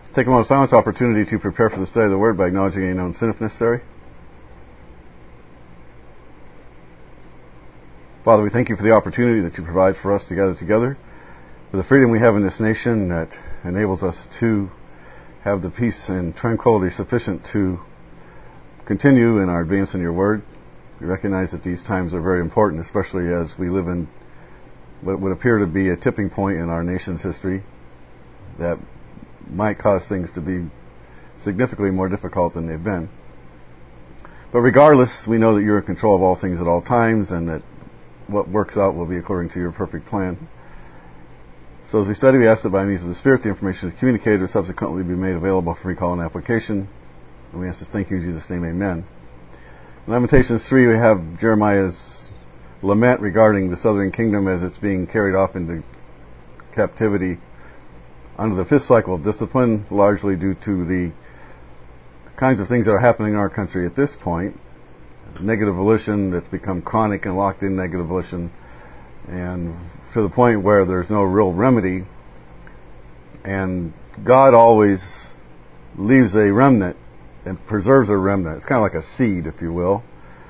Take a moment of silence opportunity to prepare for the study of the Word by acknowledging any known sin if necessary. Father, we thank you for the opportunity that you provide for us to gather together, for the freedom we have in this nation that enables us to have the peace and tranquility sufficient to continue in our advance in your Word. We recognize that these times are very important, especially as we live in what would appear to be a tipping point in our nation's history that might cause things to be significantly more difficult than they've been. But regardless, we know that you're in control of all things at all times, and that what works out will be according to your perfect plan. So as we study, we ask that by means of the Spirit, the information is communicated or subsequently be made available for recall and application. And we ask this, thank you in Jesus' name, amen. In Lamentations 3, we have Jeremiah's lament regarding the southern kingdom as it's being carried off into captivity under the fifth cycle of discipline, largely due to the kinds of things that are happening in our country at this point. Negative volition that's become chronic and locked in negative volition, and to the point where there's no real remedy. And God always leaves a remnant and preserves a remnant. It's kind of like a seed, if you will,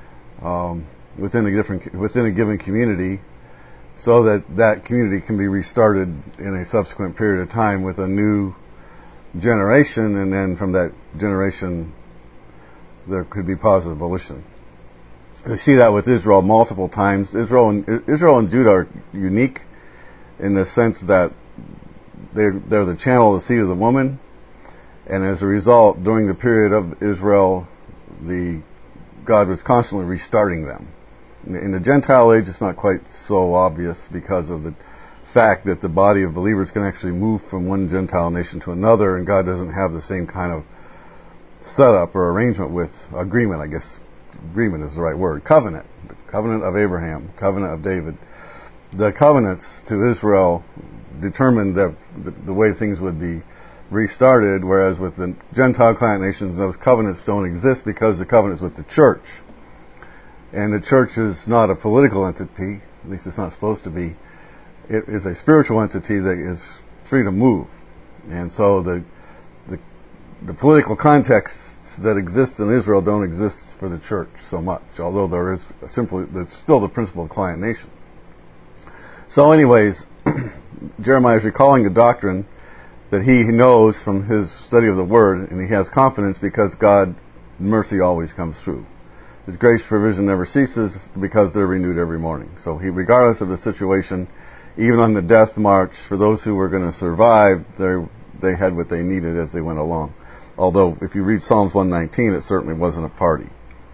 within a given community, so that that community can be restarted in a subsequent period of time with a new generation, and then from that generation there could be positive volition. We see that with Israel multiple times. Israel and Judah are unique in the sense that they're the channel of the seed of the woman, and as a result, during the period of Israel, God was constantly restarting them. In the Gentile age, it's not quite so obvious because of the fact that the body of believers can actually move from one Gentile nation to another, and God doesn't have the same kind of setup or arrangement with agreement, I guess. Agreement is the right word. Covenant. The covenant of Abraham. Covenant of David. The covenants to Israel determined the way things would be restarted, whereas with the Gentile client nations, those covenants don't exist because the covenant's with the church. And the church is not a political entity, at least it's not supposed to be. It is a spiritual entity that is free to move. And so the political contexts that exist in Israel don't exist for the church so much, although there's still the principle of client nation. So anyways, Jeremiah is recalling the doctrine that he knows from his study of the Word, and he has confidence because God's mercy always comes through. His grace provision never ceases because they're renewed every morning. So regardless of the situation, even on the death march, for those who were going to survive, they had what they needed as they went along. Although, if you read Psalms 119, it certainly wasn't a party.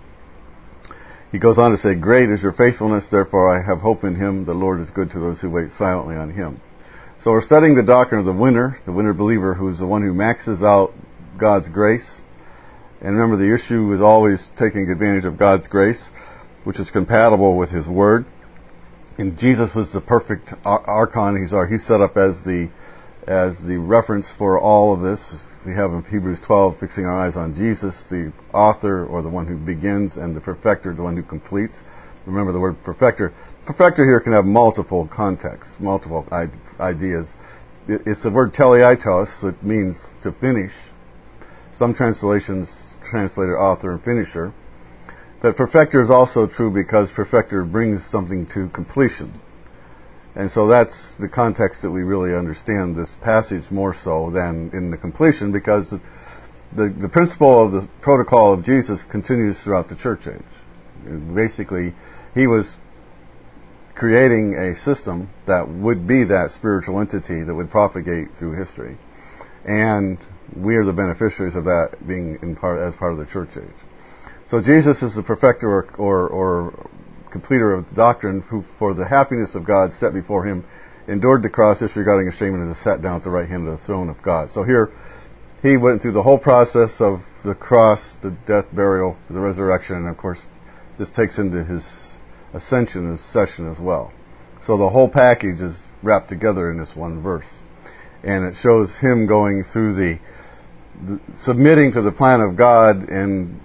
He goes on to say, "Great is your faithfulness, therefore I have hope in him. The Lord is good to those who wait silently on him." So we're studying the doctrine of the winner believer, who is the one who maxes out God's grace. And remember, the issue is always taking advantage of God's grace, which is compatible with His Word. And Jesus was the perfect archon. He's set up as the reference for all of this. We have in Hebrews 12, fixing our eyes on Jesus, the author or the one who begins, and the perfecter, the one who completes. Remember the word perfecter. Perfecter here can have multiple contexts, multiple ideas. It's the word teleaitos, that means to finish. Some translations translate it author and finisher. But perfecter is also true because perfecter brings something to completion. And so that's the context that we really understand this passage more so than in the completion, because the principle of the protocol of Jesus continues throughout the church age. Basically, He was creating a system that would be that spiritual entity that would propagate through history. And we are the beneficiaries of that being as part of the church age. So Jesus is the perfecter or completer of the doctrine, who for the happiness of God set before him endured the cross, disregarding shame, and is sat down at the right hand of the throne of God. So here he went through the whole process of the cross, the death, burial, the resurrection, and of course this takes into his ascension and session as well. So the whole package is wrapped together in this one verse. And it shows him going through the submitting to the plan of God in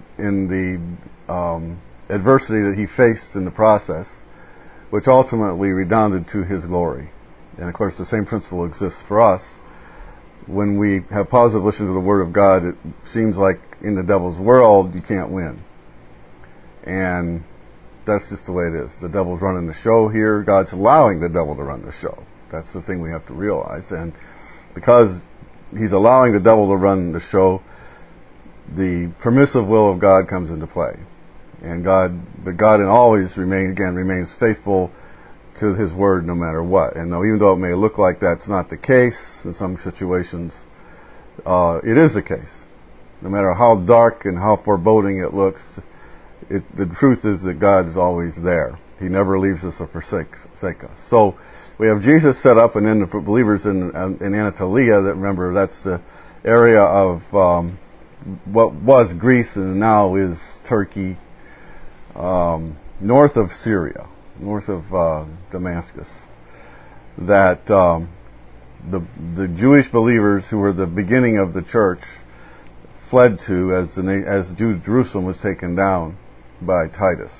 the adversity that he faced in the process, which ultimately redounded to his glory. And of course the same principle exists for us. when we have positive listen to the Word of God, it seems like in the devil's world you can't win. And that's just the way it is. The devil's running the show here. God's allowing the devil to run the show. That's the thing we have to realize. And because he's allowing the devil to run the show, the permissive will of God comes into play. And God always remains faithful to His Word no matter what. And even though it may look like that's not the case in some situations, it is the case. No matter how dark and how foreboding it looks, the truth is that God is always there. He never leaves us or forsakes us. So we have Jesus set up, and then the believers in Anatolia. That, remember, that's the area of what was Greece and now is Turkey, north of Syria, north of Damascus. That the Jewish believers who were the beginning of the church fled to as Jerusalem was taken down by Titus.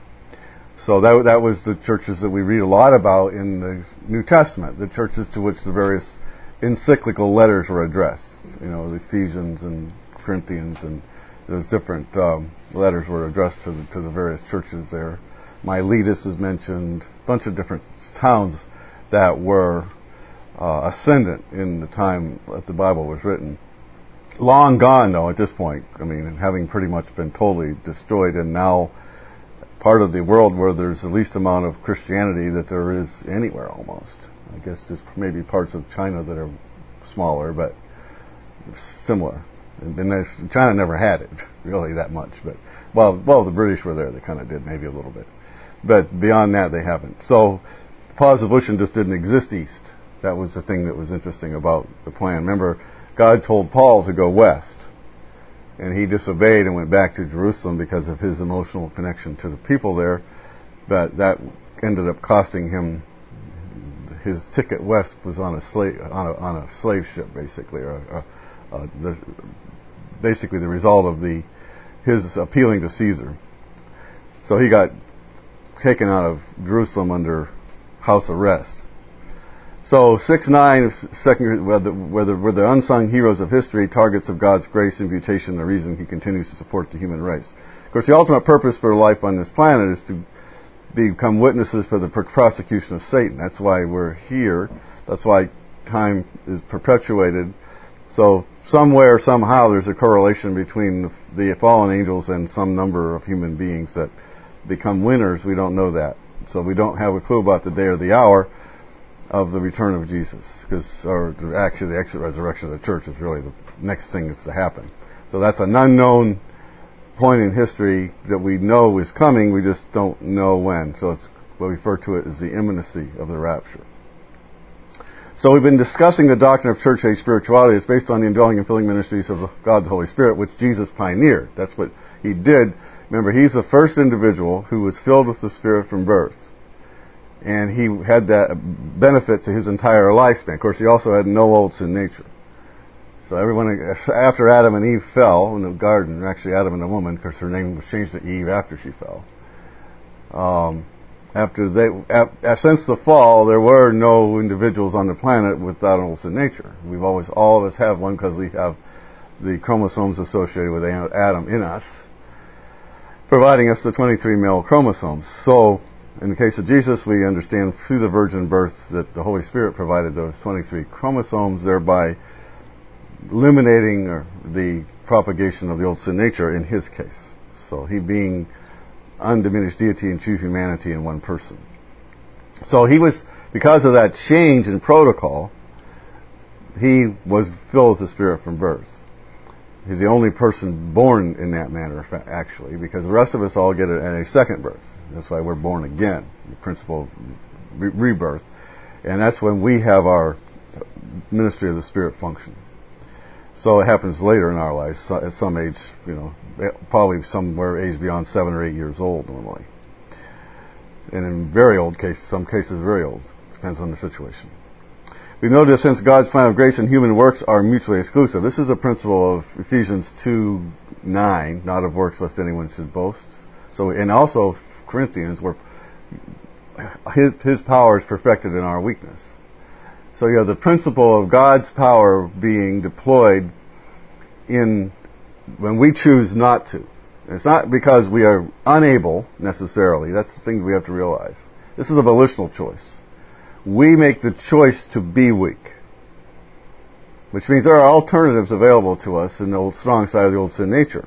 So that was the churches that we read a lot about in the New Testament, the churches to which the various encyclical letters were addressed. The Ephesians and Corinthians, and those different letters were addressed to the various churches there. Miletus is mentioned, a bunch of different towns that were ascendant in the time that the Bible was written. Long gone, though, at this point. Having pretty much been totally destroyed, and now part of the world where there's the least amount of Christianity that there is anywhere almost. I guess there's maybe parts of China that are smaller, but similar. And China never had it, really, that much. But well, the British were there. They kind of did, maybe a little bit. But beyond that, they haven't. So positive volition just didn't exist east. That was the thing that was interesting about the plan. Remember, God told Paul to go west, and he disobeyed and went back to Jerusalem because of his emotional connection to the people there. But that ended up costing him. His ticket west was on a slave ship, basically, basically the result of his appealing to Caesar. So he got taken out of Jerusalem under house arrest. So 6:9, were the unsung heroes of history, targets of God's grace, imputation, the reason He continues to support the human race. Of course, the ultimate purpose for life on this planet is to become witnesses for the prosecution of Satan. That's why we're here. That's why time is perpetuated. So somewhere, somehow, there's a correlation between the fallen angels and some number of human beings that become winners. We don't know that. So we don't have a clue about the day or the hour of the return of Jesus, actually the exit resurrection of the church is really the next thing that's to happen. So that's an unknown point in history that we know is coming, we just don't know when. So we'll refer to it as the imminency of the rapture. So we've been discussing the doctrine of church age spirituality. It's based on the indwelling and filling ministries of God the Holy Spirit, which Jesus pioneered. That's what He did. Remember, He's the first individual who was filled with the Spirit from birth. And He had that benefit to His entire lifespan. Of course, He also had no old sin nature. So everyone, after Adam and Eve fell in the garden, actually Adam and the woman, because her name was changed to Eve after she fell. Since the fall, there were no individuals on the planet without an old sin nature. All of us have one because we have the chromosomes associated with Adam in us, providing us the 23 male chromosomes. So, in the case of Jesus, we understand through the virgin birth that the Holy Spirit provided those 23 chromosomes, thereby eliminating the propagation of the old sin nature in His case. So He being undiminished deity and true humanity in one person. So He was, because of that change in protocol, He was filled with the Spirit from birth. He's the only person born in that manner, actually, because the rest of us all get a second birth. That's why we're born again, the principle of rebirth. And that's when we have our ministry of the Spirit function. So it happens later in our lives, at some age, probably somewhere age beyond 7 or 8 years old normally. And in very old cases, some cases very old, depends on the situation. We know that since God's plan of grace and human works are mutually exclusive. This is a principle of Ephesians 2:9, not of works lest anyone should boast. So, and also Corinthians, where His power is perfected in our weakness. So you have the principle of God's power being deployed when we choose not to. And it's not because we are unable, necessarily. That's the thing we have to realize. This is a volitional choice. We make the choice to be weak. Which means there are alternatives available to us in the old strong side of the old sin nature.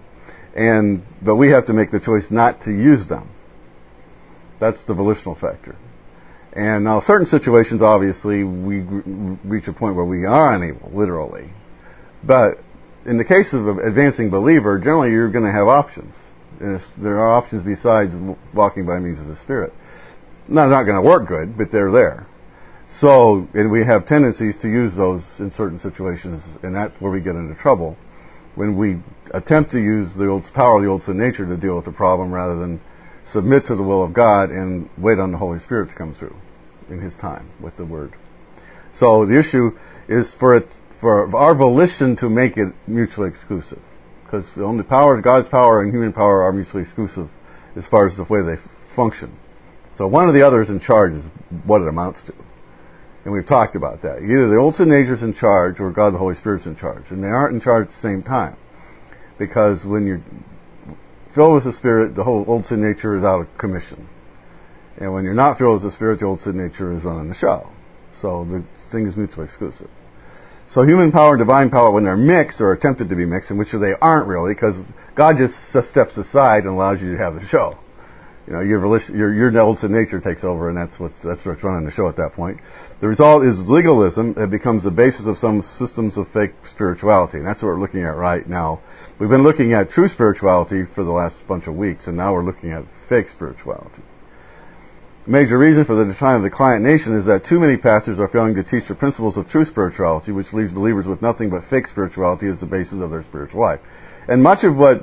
But we have to make the choice not to use them. That's the volitional factor. And now certain situations, obviously, we reach a point where we are unable, literally. But in the case of an advancing believer, generally you're going to have options. There are options besides walking by means of the Spirit. Not going to work good, but they're there. So, and we have tendencies to use those in certain situations, and that's where we get into trouble, when we attempt to use the old power of the old sin nature to deal with the problem rather than submit to the will of God and wait on the Holy Spirit to come through in His time with the Word. So the issue is for our volition to make it mutually exclusive, because the only power, God's power and human power, are mutually exclusive as far as the way they function. So one or the other is in charge is what it amounts to. And we've talked about that. Either the old sin nature is in charge or God the Holy Spirit's in charge. And they aren't in charge at the same time. Because when you're filled with the Spirit, the whole old sin nature is out of commission. And when you're not filled with the Spirit, the old sin nature is running the show. So the thing is mutually exclusive. So human power and divine power, when they're mixed or attempted to be mixed, in which they aren't really, because God just steps aside and allows you to have the show. You know, your old sin nature takes over, and that's what's running the show at that point. The result is legalism. It becomes the basis of some systems of fake spirituality, and that's what we're looking at right now. We've been looking at true spirituality for the last bunch of weeks, and now we're looking at fake spirituality. The major reason for the decline of the client nation is that too many pastors are failing to teach the principles of true spirituality, which leaves believers with nothing but fake spirituality as the basis of their spiritual life. And much of what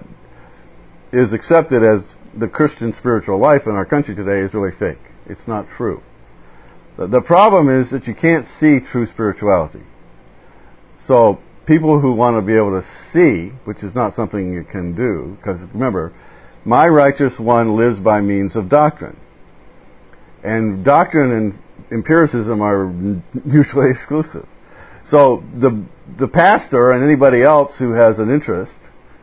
is accepted as the Christian spiritual life in our country today is really fake. It's not true. The problem is that you can't see true spirituality. So people who want to be able to see, which is not something you can do, because remember, my righteous one lives by means of doctrine. And doctrine and empiricism are mutually exclusive. So the pastor and anybody else who has an interest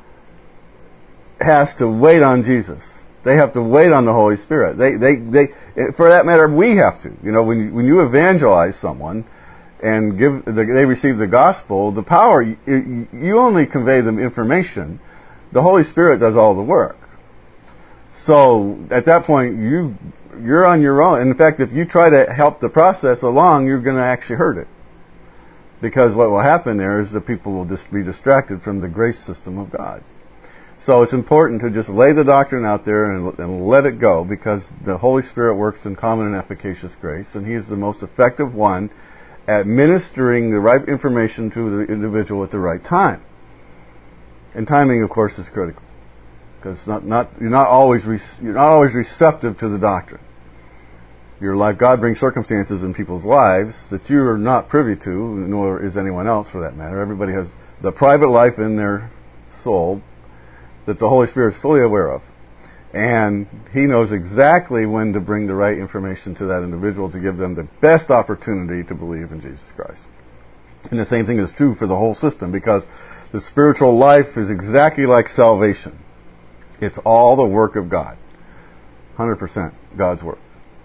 has to wait on Jesus. They have to wait on the Holy Spirit. They for that matter, we have to. You know, when you evangelize someone and they receive the gospel, the power, you only convey them information. The Holy Spirit does all the work. So at that point, you're on your own. In fact, if you try to help the process along, you're going to actually hurt it. Because what will happen there is that people will just be distracted from the grace system of God. So it's important to just lay the doctrine out there and let it go, because the Holy Spirit works in common and efficacious grace, and He is the most effective one at ministering the right information to the individual at the right time. And timing, of course, is critical, because you're not always receptive to the doctrine. Your life, God brings circumstances in people's lives that you are not privy to, nor is anyone else for that matter. Everybody has the private life in their soul that the Holy Spirit is fully aware of. And He knows exactly when to bring the right information to that individual to give them the best opportunity to believe in Jesus Christ. And the same thing is true for the whole system, because the spiritual life is exactly like salvation. It's all the work of God. 100% God's work.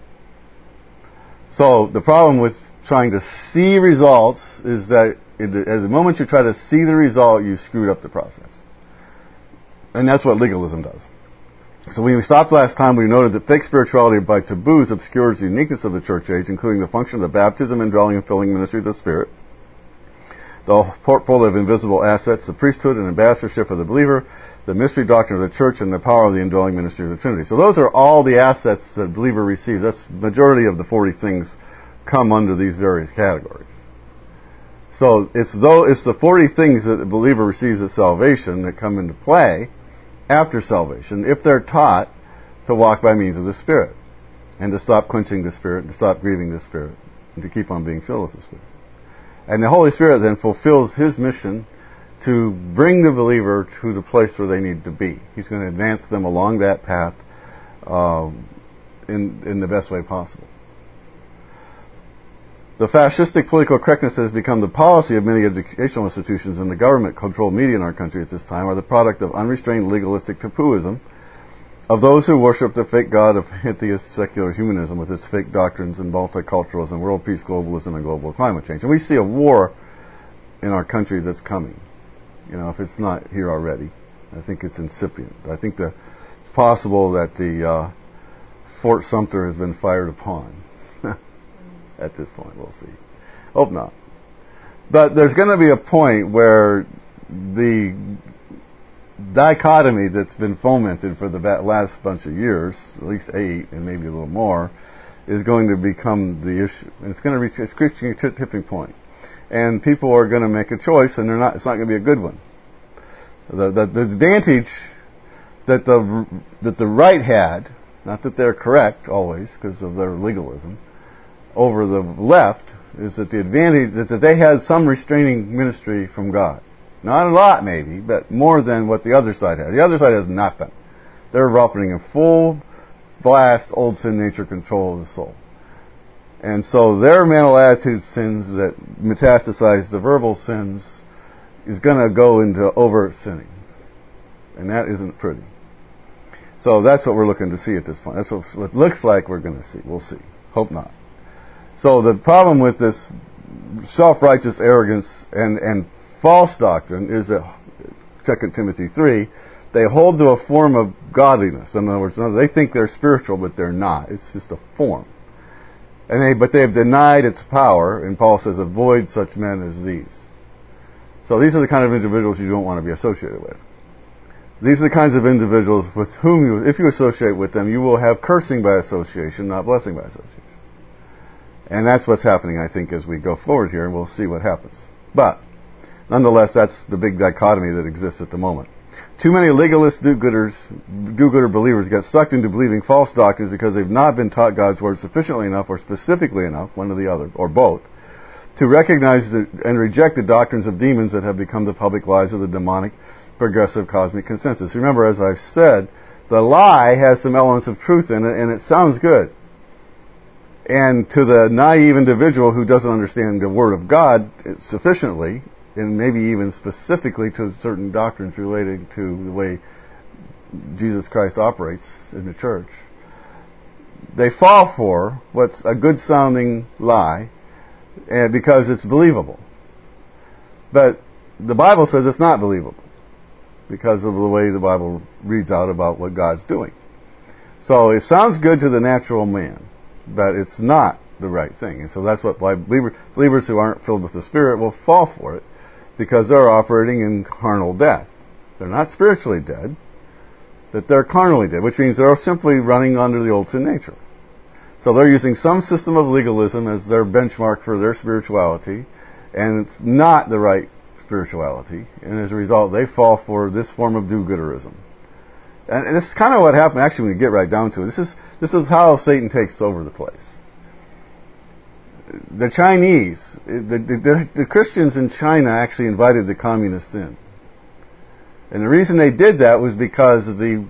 So the problem with trying to see results is that as the moment you try to see the result, you screwed up the process. And that's what legalism does. So when we stopped last time, we noted that fake spirituality by taboos obscures the uniqueness of the church age, including the function of the baptism, indwelling, and filling ministry of the Spirit, the portfolio of invisible assets, the priesthood and ambassadorship of the believer, the mystery doctrine of the church, and the power of the indwelling ministry of the Trinity. So those are all the assets that a believer receives. That's the majority of the 40 things come under these various categories. So it's the 40 things that the believer receives at salvation that come into play after salvation, if they're taught to walk by means of the Spirit, and to stop quenching the Spirit, to stop grieving the Spirit, and to keep on being filled with the Spirit. And the Holy Spirit then fulfills His mission to bring the believer to the place where they need to be. He's going to advance them along that path in the best way possible. The fascistic political correctness that has become the policy of many educational institutions and the government-controlled media in our country at this time are the product of unrestrained legalistic tabooism of those who worship the fake god of atheist secular humanism with its fake doctrines and multiculturalism, world peace, globalism, and global climate change. And we see a war in our country that's coming. If it's not here already. I think it's incipient. I think it's possible that the Fort Sumter has been fired upon. At this point, we'll see. Hope not. But there's going to be a point where the dichotomy that's been fomented for the last bunch of years, at least 8 and maybe a little more, is going to become the issue. And it's going to reach a tipping point. And people are going to make a choice, and it's not going to be a good one. The advantage that the right had, not that they're correct always because of their legalism, over the left is that the advantage that they had some restraining ministry from God. Not a lot maybe, but more than what the other side has. The other side has nothing. They're operating in full blast old sin nature control of the soul. And so their mental attitude sins that metastasize to verbal sins is going to go into overt sinning. And that isn't pretty. So that's what we're looking to see at this point. That's what it looks like we're going to see. We'll see. Hope not. So the problem with this self-righteous arrogance and false doctrine is that 2 Timothy 3, they hold to a form of godliness. In other words, they think they're spiritual, but they're not. It's just a form. But they have denied its power, and Paul says, avoid such men as these. So these are the kind of individuals you don't want to be associated with. These are the kinds of individuals with whom, if you associate with them, you will have cursing by association, not blessing by association. And that's what's happening, I think, as we go forward here, and we'll see what happens. But, nonetheless, that's the big dichotomy that exists at the moment. Too many legalist do-gooder believers get sucked into believing false doctrines because they've not been taught God's Word sufficiently enough or specifically enough, one or the other, or both, to recognize and reject the doctrines of demons that have become the public lies of the demonic, progressive cosmic consensus. Remember, as I've said, the lie has some elements of truth in it, and it sounds good. And to the naive individual who doesn't understand the Word of God sufficiently, and maybe even specifically to certain doctrines relating to the way Jesus Christ operates in the church, they fall for what's a good-sounding lie because it's believable. But the Bible says it's not believable because of the way the Bible reads out about what God's doing. So it sounds good to the natural man, but it's not the right thing. And so that's what believers who aren't filled with the Spirit will fall for it, because they're operating in carnal death. They're not spiritually dead, but they're carnally dead, which means they're simply running under the old sin nature. So they're using some system of legalism as their benchmark for their spirituality, and it's not the right spirituality, and as a result they fall for this form of do-gooderism. And this is kind of what happened, actually, when you get right down to it. This is how Satan takes over the place. The Chinese, the Christians in China actually invited the communists in. And the reason they did that was because the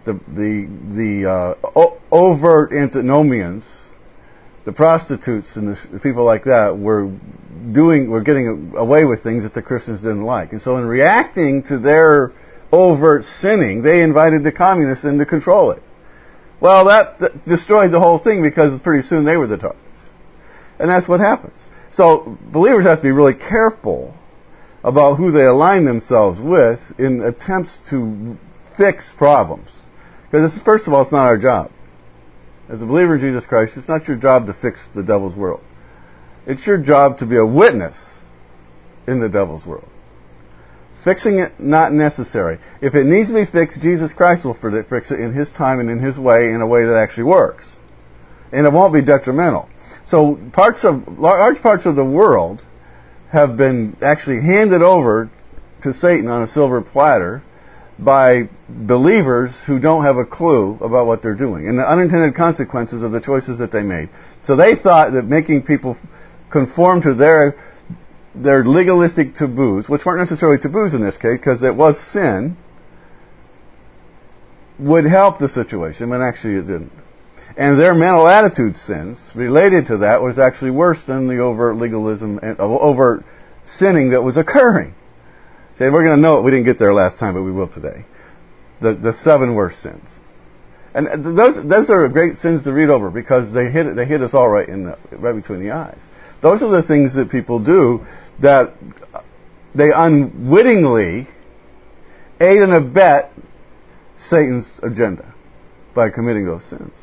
overt antinomians, the prostitutes and the people like that were getting away with things that the Christians didn't like. And so in reacting to their overt sinning, they invited the communists in to control it. Well, that destroyed the whole thing, because pretty soon they were the targets. And that's what happens. So believers have to be really careful about who they align themselves with in attempts to fix problems. Because first of all, it's not our job. As a believer in Jesus Christ, it's not your job to fix the devil's world. It's your job to be a witness in the devil's world. Fixing it, not necessary. If it needs to be fixed, Jesus Christ will fix it in His time and in His way, in a way that actually works. And it won't be detrimental. So large parts of the world have been actually handed over to Satan on a silver platter by believers who don't have a clue about what they're doing and the unintended consequences of the choices that they made. So they thought that making people conform to their legalistic taboos, which weren't necessarily taboos in this case because it was sin, would help the situation, but actually it didn't. And their mental attitude sins related to that was actually worse than the overt legalism and overt sinning that was occurring. See, we're going to know it. We didn't get there last time, but we will today. The 7 worst sins. And those are great sins to read over because they hit us all right between the eyes. Those are the things that people do that they unwittingly aid and abet Satan's agenda by committing those sins.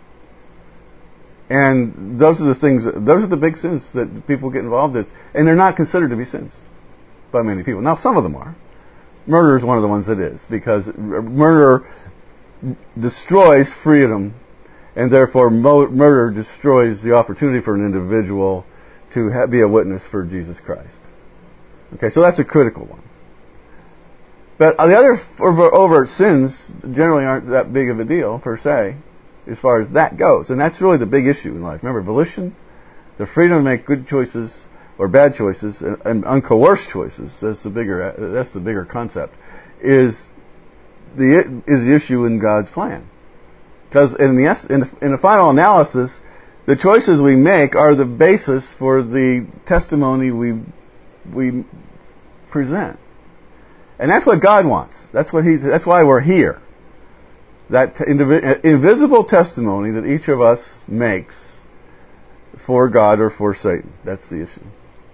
And those are the big sins that people get involved in, and they're not considered to be sins by many people. Now, some of them are. Murder is one of the ones that is, because murder destroys freedom, and therefore murder destroys the opportunity for an individual to be a witness for Jesus Christ. Okay, so that's a critical one. But the other overt sins generally aren't that big of a deal, per se, as far as that goes. And that's really the big issue in life. Remember, volition, the freedom to make good choices or bad choices, and uncoerced choices, that's the bigger concept, is the issue in God's plan. Because in the final analysis, the choices we make are the basis for the testimony we present. And that's what God wants. That's why we're here. That invisible testimony that each of us makes for God or for Satan. That's the issue.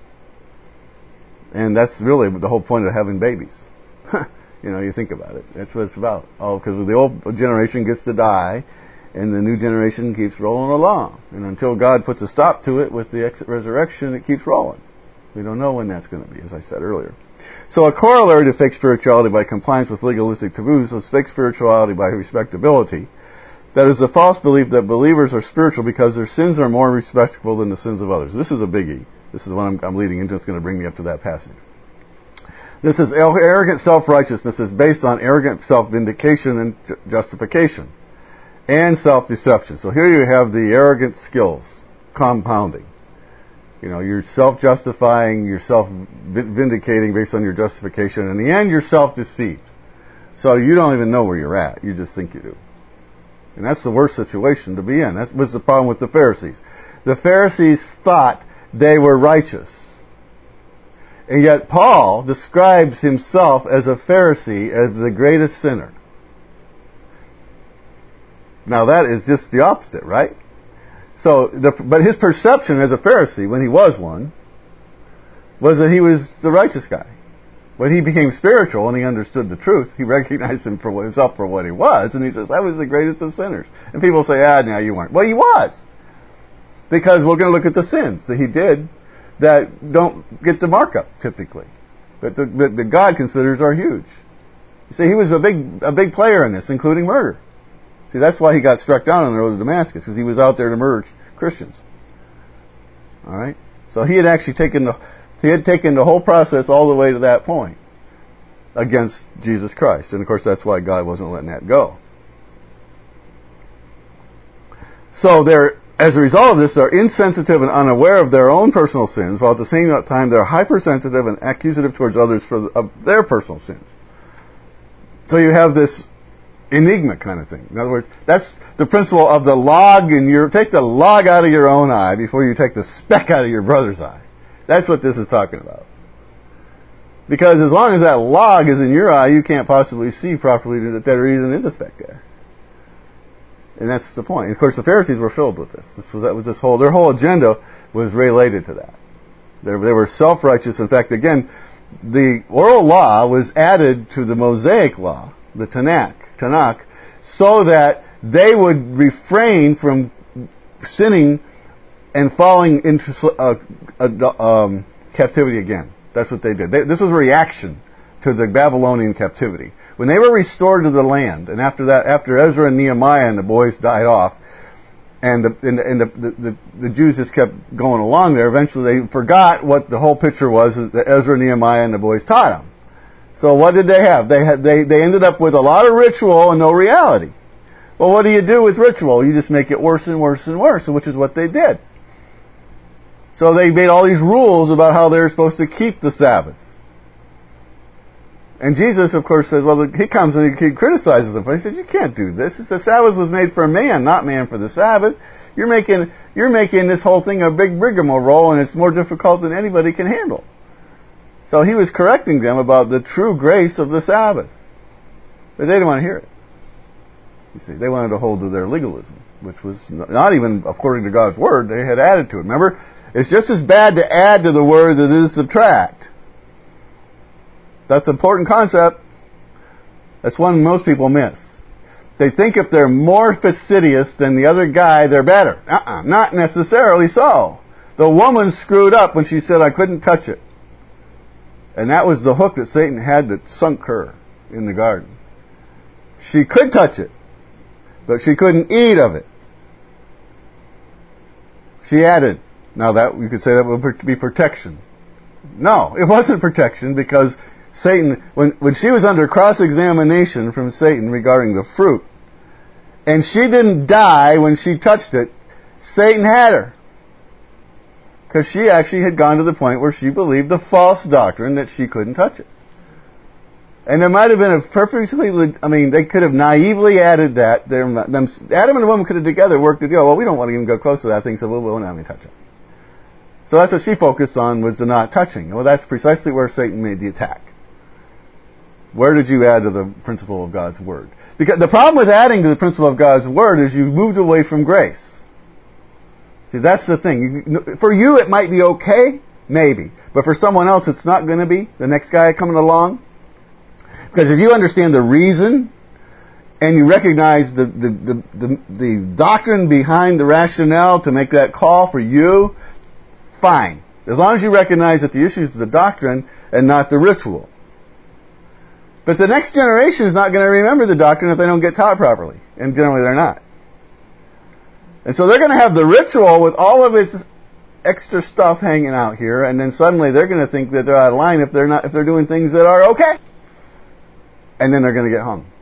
And that's really the whole point of having babies. You think about it. That's what it's about. Because the old generation gets to die, and the new generation keeps rolling along. And until God puts a stop to it with the resurrection, it keeps rolling. We don't know when that's going to be, as I said earlier. So a corollary to fake spirituality by compliance with legalistic taboos is fake spirituality by respectability. That is a false belief that believers are spiritual because their sins are more respectable than the sins of others. This is a biggie. This is what I'm leading into. It's going to bring me up to that passage. This is arrogant self-righteousness is based on arrogant self-vindication and justification and self-deception. So here you have the arrogant skills compounding. You're self-justifying, you're self-vindicating based on your justification. In the end, you're self-deceived. So you don't even know where you're at. You just think you do. And that's the worst situation to be in. That was the problem with the Pharisees. The Pharisees thought they were righteous. And yet Paul describes himself as a Pharisee as the greatest sinner. Now that is just the opposite, right? But his perception as a Pharisee, when he was one, was that he was the righteous guy. When he became spiritual and he understood the truth, he recognized himself for what he was, and he says, I was the greatest of sinners. And people say, no, you weren't. Well, he was. Because we're going to look at the sins that he did that don't get the markup, typically. But that God considers are huge. You see, he was a big player in this, including murder. See, that's why he got struck down on the road to Damascus, because he was out there to murder Christians. All right? So he had actually taken the whole process all the way to that point against Jesus Christ. And of course, that's why God wasn't letting that go. So as a result of this, they're insensitive and unaware of their own personal sins, while at the same time they're hypersensitive and accusative towards others of their personal sins. So you have this enigma kind of thing. In other words, that's the principle of the log take the log out of your own eye before you take the speck out of your brother's eye. That's what this is talking about. Because as long as that log is in your eye, you can't possibly see properly that there even is a speck there. And that's the point. And of course, the Pharisees were filled with this. Their whole agenda was related to that. They were self-righteous. In fact, again, the oral law was added to the Mosaic law, the Tanakh, so that they would refrain from sinning and falling into captivity again. That's what they did. This was a reaction to the Babylonian captivity. When they were restored to the land, and after Ezra and Nehemiah and the boys died off, and the Jews just kept going along there, eventually they forgot what the whole picture was that Ezra, Nehemiah, and the boys taught them. So what did they have? They ended up with a lot of ritual and no reality. Well, what do you do with ritual? You just make it worse and worse and worse, which is what they did. So they made all these rules about how they were supposed to keep the Sabbath. And Jesus, of course, said, well, he comes and he criticizes them. But he said, you can't do this. The Sabbath was made for man, not man for the Sabbath. You're making this whole thing a big rigmarole, and it's more difficult than anybody can handle. So he was correcting them about the true grace of the Sabbath. But they didn't want to hear it. You see, they wanted to hold to their legalism, which was not even according to God's Word. They had added to it. Remember, it's just as bad to add to the Word as it is to subtract. That's an important concept. That's one most people miss. They think if they're more fastidious than the other guy, they're better. Not necessarily so. The woman screwed up when she said, I couldn't touch it. And that was the hook that Satan had that sunk her in the garden. She could touch it, but she couldn't eat of it. She added. Now that you could say that would be protection. No, it wasn't protection, because Satan, when she was under cross-examination from Satan regarding the fruit, and she didn't die when she touched it, Satan had her. Because she actually had gone to the point where she believed the false doctrine that she couldn't touch it. And there might have been a perfectly, they could have naively added that. Adam and the woman could have together worked to go, well, we don't want to even go close to that thing, so we won't have any touch it. So that's what she focused on, was the not touching. Well, that's precisely where Satan made the attack. Where did you add to the principle of God's Word? Because the problem with adding to the principle of God's Word is you moved away from grace. See, that's the thing. For you, it might be okay, maybe. But for someone else, it's not going to be. The next guy coming along. Because if you understand the reason, and you recognize the doctrine behind the rationale to make that call for you, fine. As long as you recognize that the issue is the doctrine and not the ritual. But the next generation is not going to remember the doctrine if they don't get taught properly. And generally they're not. And so they're going to have the ritual with all of its extra stuff hanging out here, and then suddenly they're going to think that they're out of line if they're doing things that are okay. And then they're going to get hung.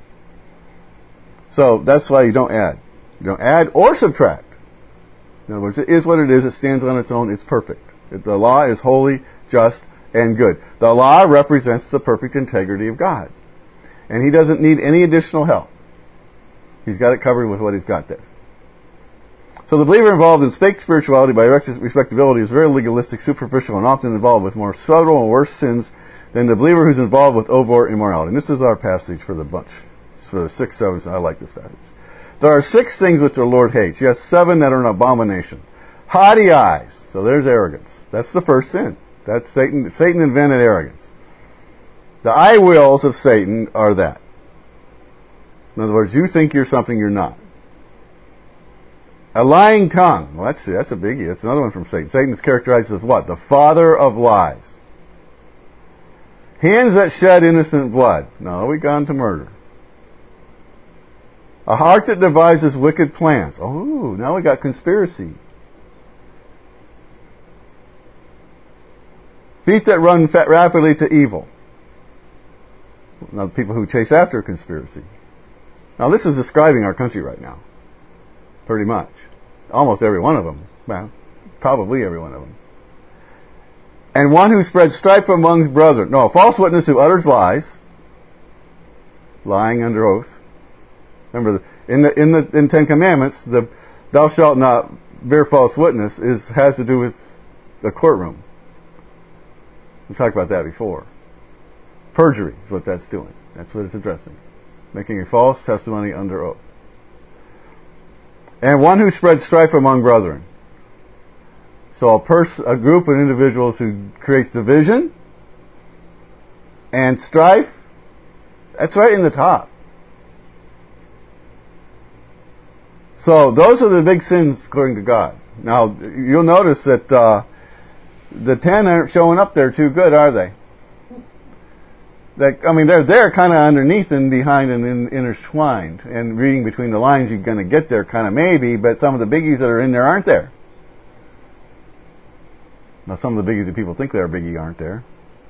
So that's why you don't add. You don't add or subtract. In other words, it is what it is. It stands on its own. It's perfect. The law is holy, just, and good. The law represents the perfect integrity of God. And He doesn't need any additional help. He's got it covered with what He's got there. So the believer involved in fake spirituality by respectability is very legalistic, superficial, and often involved with more subtle and worse sins than the believer who's involved with overt immorality. And this is our passage for the bunch. It's for the 6, 7, I like this passage. There are 6 things which the Lord hates. Yes, 7 that are an abomination. Haughty eyes. So there's arrogance. That's the first sin. That's Satan. Satan invented arrogance. The I wills of Satan are that. In other words, you think you're something you're not. A lying tongue. Well, that's a biggie. That's another one from Satan. Satan is characterized as what? The father of lies. Hands that shed innocent blood. No, we gone to murder. A heart that devises wicked plans. Oh, now we got conspiracy. Feet that run rapidly to evil. Now, people who chase after conspiracy. Now, this is describing our country right now. Pretty much. Almost every one of them. Well, probably every one of them. And one who spreads strife among brethren. No, a false witness who utters lies. Lying under oath. Remember, in 10 Commandments, the thou shalt not bear false witness has to do with the courtroom. We talked about that before. Perjury is what that's doing. That's what it's addressing. Making a false testimony under oath. And one who spreads strife among brethren. So a group of individuals who creates division and strife, that's right in the top. So those are the big sins according to God. Now, you'll notice that the 10 aren't showing up there too good, are they? They're there kind of underneath and behind and intertwined. And reading between the lines, you're going to get there kind of maybe, but some of the biggies that are in there aren't there. Now, some of the biggies that people think they're biggie aren't there.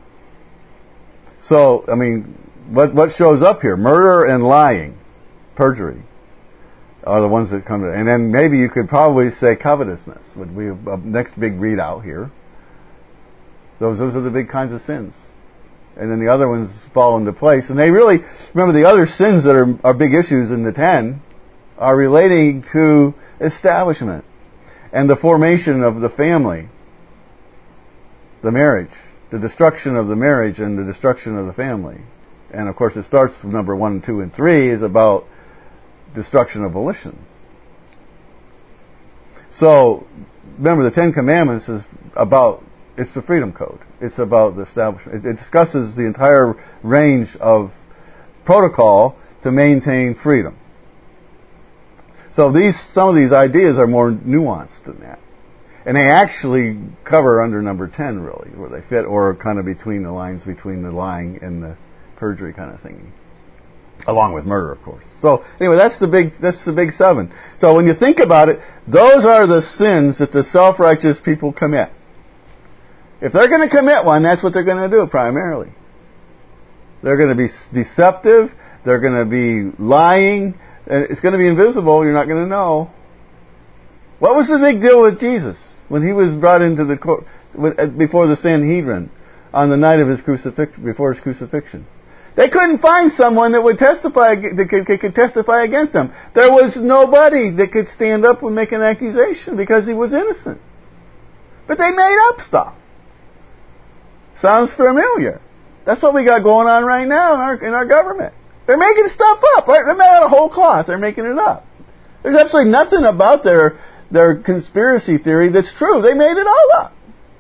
So, what shows up here? Murder and lying, perjury, are the ones that come to. And then maybe you could probably say covetousness would be a next big readout here. Those are the big kinds of sins. and then the other ones fall into place. And they really, remember, the other sins that are big issues in the 10 are relating to establishment and the formation of the family, the marriage, the destruction of the marriage and the destruction of the family. And of course it starts with number 1, 2, and 3 is about destruction of volition. So, remember, the 10 Commandments is about, it's the freedom code. It's about the establishment. It discusses the entire range of protocol to maintain freedom. So some of these ideas are more nuanced than that. And they actually cover under number 10, really, where they fit, or kind of between the lines between the lying and the perjury kind of thing. Along with murder, of course. So, anyway, that's the big 7. So when you think about it, those are the sins that the self-righteous people commit. If they're going to commit one, that's what they're going to do primarily. They're going to be deceptive, they're going to be lying, and it's going to be invisible, you're not going to know. What was the big deal with Jesus when he was brought into the court before the Sanhedrin on the night of his crucifixion, before his crucifixion? They couldn't find someone that would testify, that could testify against him. There was nobody that could stand up and make an accusation because he was innocent. But they made up stuff. Sounds familiar. That's what we got going on right now in our government. They're making stuff up, right? They're made out of whole cloth. They're making it up. There's absolutely nothing about their conspiracy theory that's true. They made it all up.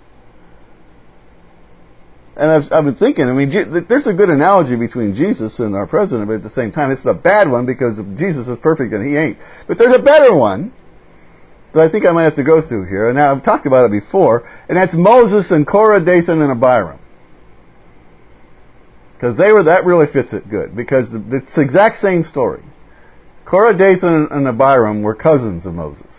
And I've been thinking, I mean, there's a good analogy between Jesus and our president, but at the same time, it's a bad one because Jesus is perfect and he ain't. But there's a better one that I think I might have to go through here. And now I've talked about it before, and that's Moses and Korah, Dathan, and Abiram. Because that really fits it good, because it's the exact same story. Korah, Dathan, and Abiram were cousins of Moses.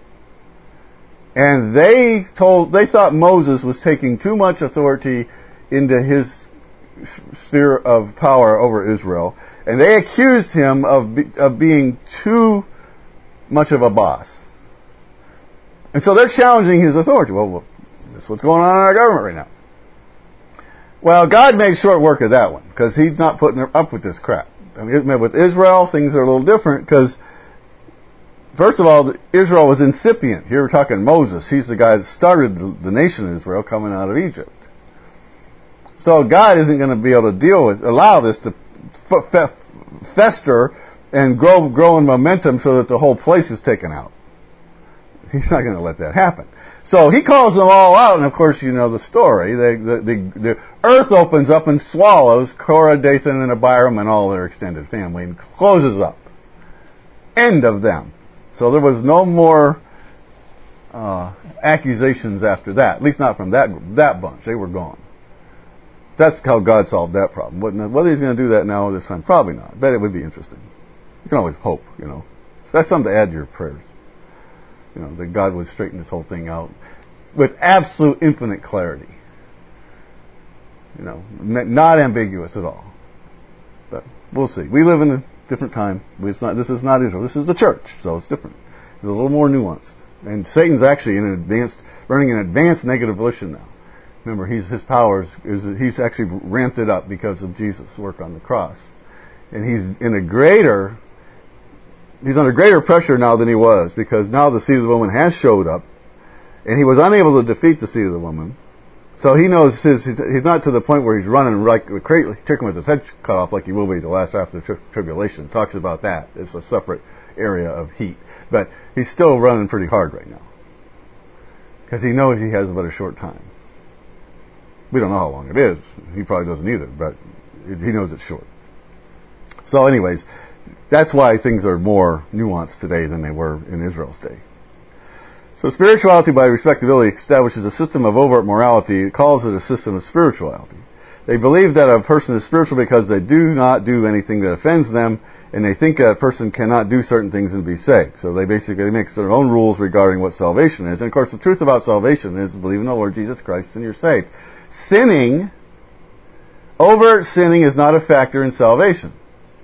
And they thought Moses was taking too much authority into his sphere of power over Israel, and they accused him of being too much of a boss. And so they're challenging his authority. Well, that's what's going on in our government right now. Well, God made short work of that one, because he's not putting up with this crap. I mean, with Israel, things are a little different, because first of all, Israel was incipient. Here we're talking Moses. He's the guy that started the nation of Israel coming out of Egypt. So God isn't going to be able to allow this to fester and grow in momentum so that the whole place is taken out. He's not going to let that happen. So he calls them all out, and of course you know the story. The earth opens up and swallows Korah, Dathan, and Abiram and all their extended family and closes up. End of them. So there was no more accusations after that. At least not from that bunch. They were gone. That's how God solved that problem. Whether he's going to do that now or this time, probably not. I bet it would be interesting. You can always hope, you know. So that's something to add to your prayers. You know, that God would straighten this whole thing out with absolute infinite clarity. You know, not ambiguous at all. But we'll see. We live in a different time. This is not Israel. This is the church, so it's different. It's a little more nuanced. And Satan's actually running an advanced negative volition now. Remember, his powers he's actually ramped it up because of Jesus' work on the cross, and he's under greater pressure now than he was, because now the seed of the woman has showed up, and he was unable to defeat the seed of the woman. So he knows he's not to the point where he's running like a chicken with his head cut off like he will be the last after the tribulation. Talks about that. It's a separate area of heat, but he's still running pretty hard right now because he knows he has but a short time. We don't know how long it is. He probably doesn't either, but he knows it's short. So anyways, that's why things are more nuanced today than they were in Israel's day. So spirituality by respectability establishes a system of overt morality. It calls it a system of spirituality. They believe that a person is spiritual because they do not do anything that offends them, and they think that a person cannot do certain things and be saved. So they basically make their own rules regarding what salvation is. And of course the truth about salvation is believe in the Lord Jesus Christ and you're saved. Overt sinning is not a factor in salvation.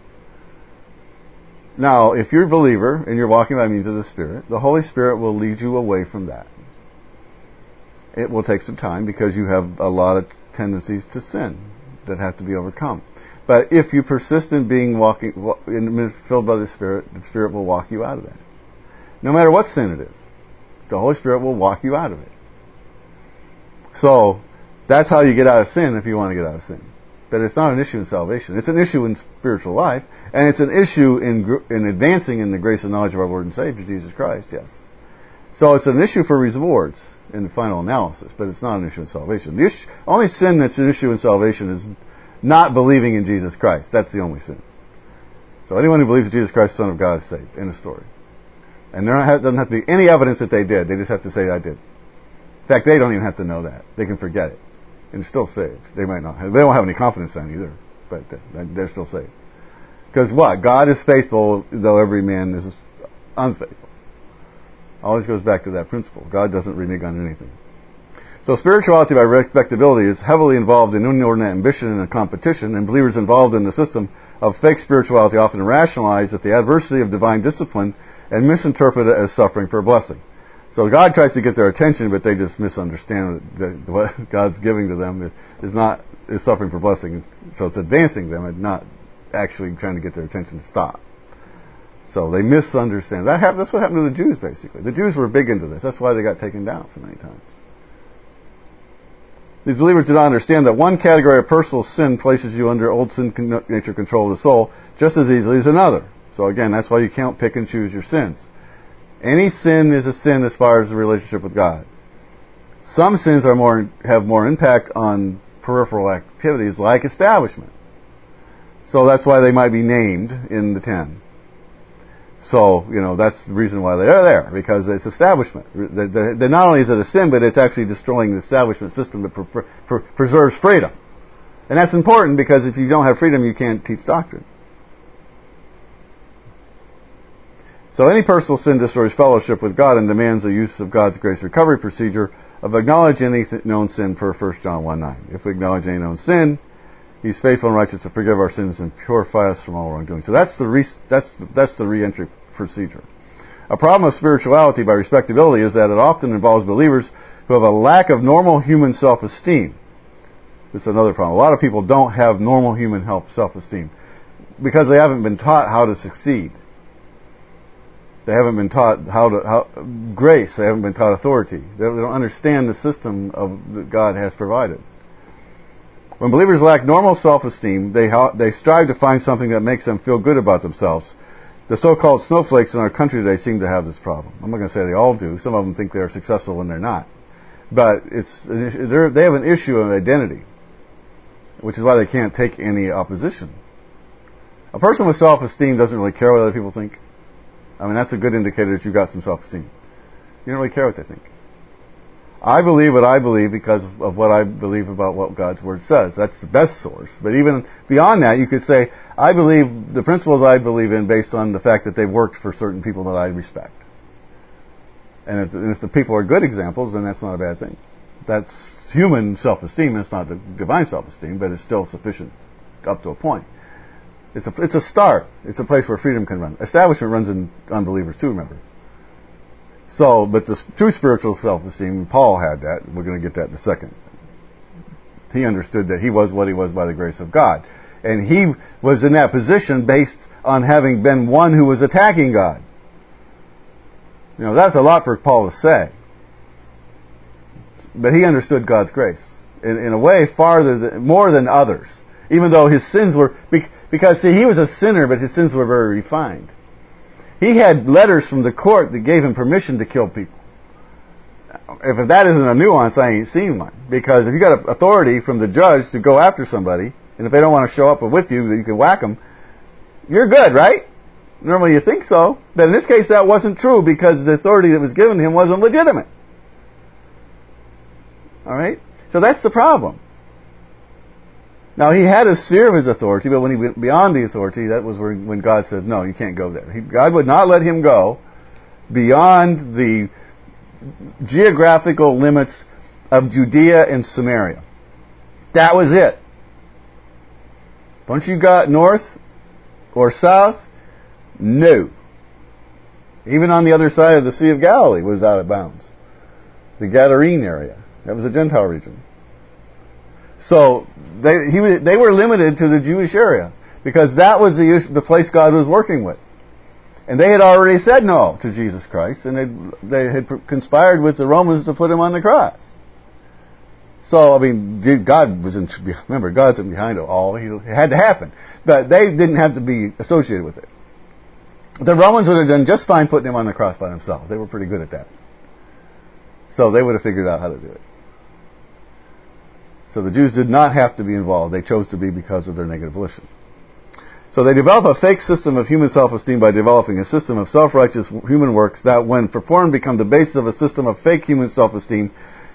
Now, if you're a believer and you're walking by means of the Spirit, the Holy Spirit will lead you away from that. It will take some time because you have a lot of tendencies to sin. that have to be overcome. But if you persist in being filled by the Spirit will walk you out of that. No matter what sin it is, the Holy Spirit will walk you out of it. So, that's how you get out of sin if you want to get out of sin. But it's not an issue in salvation. It's an issue in spiritual life, and it's an issue in advancing in the grace and knowledge of our Lord and Savior, Jesus Christ, yes. So it's an issue for rewards in the final analysis, but it's not an issue in salvation. The only sin that's an issue in salvation is not believing in Jesus Christ. That's the only sin. So anyone who believes in Jesus Christ, Son of God, is saved. End of story. And there doesn't have to be any evidence that they did. They just have to say, I did. In fact, they don't even have to know that. They can forget it. And they're still saved. They might not have, they don't have any confidence in either, but they're still saved. Because what? God is faithful, though every man is unfaithful. Always goes back to that principle. God doesn't renege on anything. So spirituality by respectability is heavily involved in inordinate ambition and competition, and believers involved in the system of fake spirituality often rationalize that the adversity of divine discipline and misinterpret it as suffering for a blessing. So God tries to get their attention, but they just misunderstand that what God's giving to them is suffering for blessing. So it's advancing them and not actually trying to get their attention to stop. So they misunderstand. That's what happened to the Jews, basically. The Jews were big into this. That's why they got taken down so many times. These believers do not understand that one category of personal sin places you under old sin nature control of the soul just as easily as another. So again, that's why you can't pick and choose your sins. Any sin is a sin as far as the relationship with God. Some sins have more impact on peripheral activities like establishment. So that's why they might be named in the 10. So, that's the reason why they're there, because it's establishment. Not only is it a sin, but it's actually destroying the establishment system that preserves freedom. And that's important because if you don't have freedom, you can't teach doctrine. So any personal sin destroys fellowship with God and demands the use of God's grace recovery procedure of acknowledge any known sin per 1 John 1:9. If we acknowledge any known sin, He's faithful and righteous to forgive our sins and purify us from all wrongdoing. So that's the re-entry procedure. A problem of spirituality by respectability is that it often involves believers who have a lack of normal human self-esteem. This is another problem. A lot of people don't have normal human self-esteem because they haven't been taught how to succeed. They haven't been taught grace. They haven't been taught authority. They don't understand the system that God has provided. When believers lack normal self-esteem, they strive to find something that makes them feel good about themselves. The so-called snowflakes in our country today seem to have this problem. I'm not going to say they all do. Some of them think they're successful when they're not. But they have an issue of identity, which is why they can't take any opposition. A person with self-esteem doesn't really care what other people think. I mean, that's a good indicator that you've got some self-esteem. You don't really care what they think. I believe what I believe because of what I believe about what God's Word says. That's the best source. But even beyond that, you could say, I believe the principles I believe in based on the fact that they've worked for certain people that I respect. And if the people are good examples, then that's not a bad thing. That's human self-esteem. It's not divine self-esteem, but it's still sufficient up to a point. It's a start. It's a place where freedom can run. Establishment runs in unbelievers too, remember. So, but the true spiritual self-esteem, Paul had that. We're going to get that in a second. He understood that he was what he was by the grace of God. And he was in that position based on having been one who was attacking God. That's a lot for Paul to say. But he understood God's grace in a way more than others. Even though his sins were, because see, he was a sinner, but his sins were very refined. He had letters from the court that gave him permission to kill people. If that isn't a nuance, I ain't seen one. Because if you got authority from the judge to go after somebody, and if they don't want to show up with you, you can whack them, you're good, right? Normally you think so. But in this case, that wasn't true because the authority that was given to him wasn't legitimate. Alright? So that's the problem. Now, he had a sphere of his authority, but when he went beyond the authority, that was when God said, no, you can't go there. God would not let him go beyond the geographical limits of Judea and Samaria. That was it. Once you got north or south, no. Even on the other side of the Sea of Galilee was out of bounds. The Gadarene area. That was a Gentile region. So they were limited to the Jewish area because that was the place God was working with. And they had already said no to Jesus Christ, and they had conspired with the Romans to put him on the cross. So, I mean, remember, God's behind it all. It had to happen. But they didn't have to be associated with it. The Romans would have done just fine putting him on the cross by themselves. They were pretty good at that. So they would have figured out how to do it. So the Jews did not have to be involved. They chose to be because of their negative volition. So they develop a fake system of human self-esteem by developing a system of self-righteous human works that, when performed, become the basis of a system of fake human self-esteem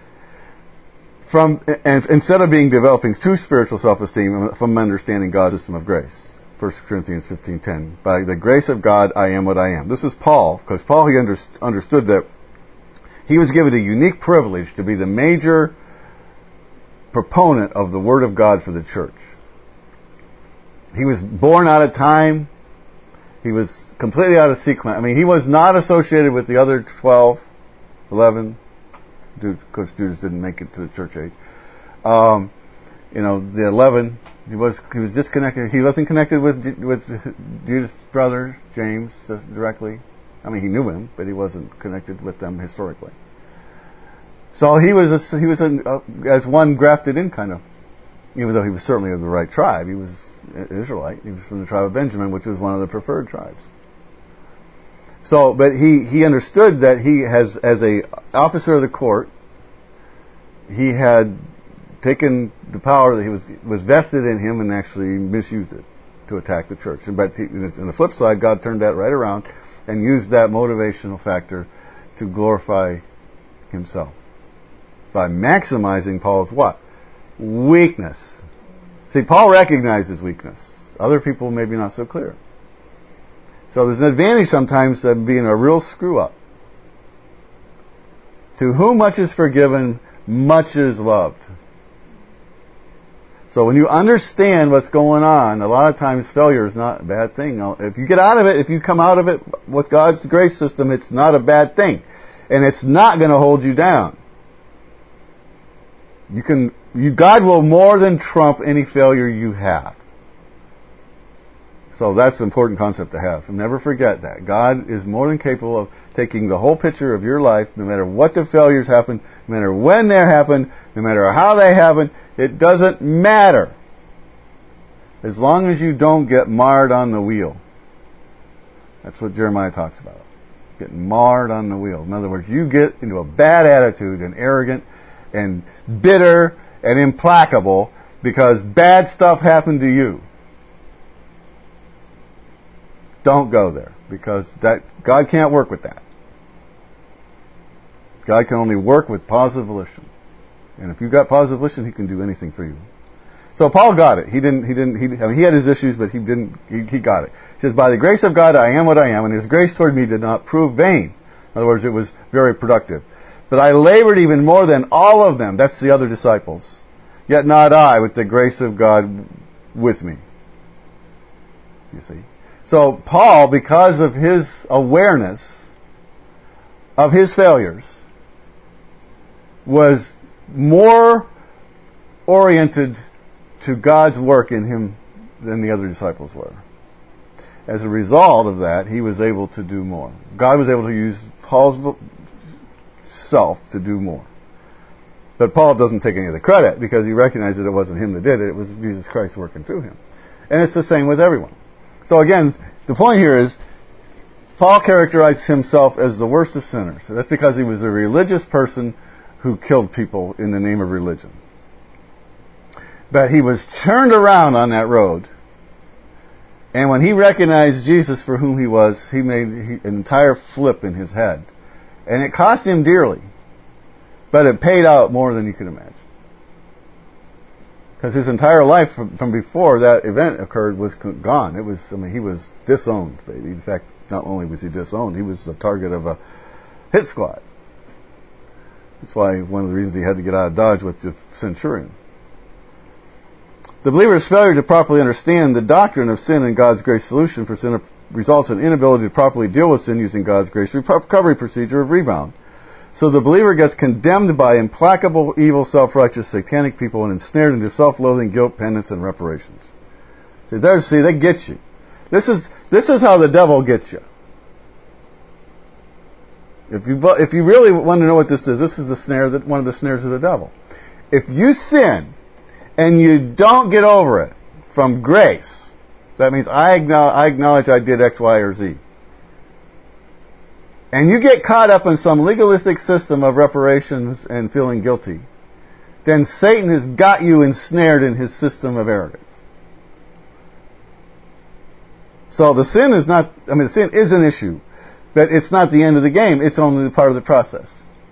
and instead of developing true spiritual self-esteem from understanding God's system of grace. 1 Corinthians 15:10. By the grace of God, I am what I am. This is Paul, because Paul, he understood that he was given a unique privilege to be the major proponent of the Word of God for the church. He was born out of time. He was completely out of sequence. I mean, he was not associated with the other 12, 11. Because Judas didn't make it to the church age. The 11, he was disconnected. He wasn't connected with Judas' brother James directly. I mean, he knew him, but he wasn't connected with them historically. So he was as one grafted in, kind of. Even though he was certainly of the right tribe, he was an Israelite. He was from the tribe of Benjamin, which was one of the preferred tribes. So, but he understood that he as a officer of the court, he had taken the power that was vested in him and actually misused it to attack the church. But on the flip side, God turned that right around and used that motivational factor to glorify himself by maximizing Paul's what? Weakness. See, Paul recognized his weakness. Other people maybe not so clear. So there's an advantage sometimes of being a real screw-up. To whom much is forgiven, much is loved. So when you understand what's going on, a lot of times failure is not a bad thing. If you get out of it, if you come out of it with God's grace system, it's not a bad thing. And it's not going to hold you down. God will more than trump any failure you have. So that's an important concept to have. And never forget that. God is more than capable of taking the whole picture of your life, no matter what the failures happen, no matter when they happen, no matter how they happen, it doesn't matter. As long as you don't get marred on the wheel. That's what Jeremiah talks about. Getting marred on the wheel. In other words, you get into a bad attitude and arrogant and bitter and implacable because bad stuff happened to you. Don't go there, because God can't work with that. God can only work with positive volition. And if you've got positive volition, He can do anything for you. So Paul got it. He had his issues, but he got it. He says, by the grace of God, I am what I am, and His grace toward me did not prove vain. In other words, it was very productive. But I labored even more than all of them. That's the other disciples. Yet not I, with the grace of God with me. You see? So Paul, because of his awareness of his failures, was more oriented to God's work in him than the other disciples were. As a result of that, he was able to do more. God was able to use Paul's self to do more. But Paul doesn't take any of the credit because he recognized that it wasn't him that did it. It was Jesus Christ working through him. And it's the same with everyone. So again, the point here is, Paul characterized himself as the worst of sinners. So that's because he was a religious person who killed people in the name of religion. But he was turned around on that road. And when he recognized Jesus for whom he was, he made an entire flip in his head. And it cost him dearly. But it paid out more than you could imagine. Because his entire life from before that event occurred was gone. He was disowned, baby. In fact, not only was he disowned, he was the target of a hit squad. That's why one of the reasons he had to get out of Dodge with the centurion. The believer's failure to properly understand the doctrine of sin and God's grace solution for sin results in inability to properly deal with sin using God's grace recovery procedure of rebound. So the believer gets condemned by implacable, evil, self-righteous, satanic people and ensnared into self-loathing, guilt, penance, and reparations. See, they get you. This is how the devil gets you. If you really want to know what this is the snare, one of the snares of the devil. If you sin and you don't get over it from grace, that means I acknowledge I did X, Y, or Z. And you get caught up in some legalistic system of reparations and feeling guilty, then Satan has got you ensnared in his system of arrogance. So the sin is an issue, but it's not the end of the game. It's only part of the process.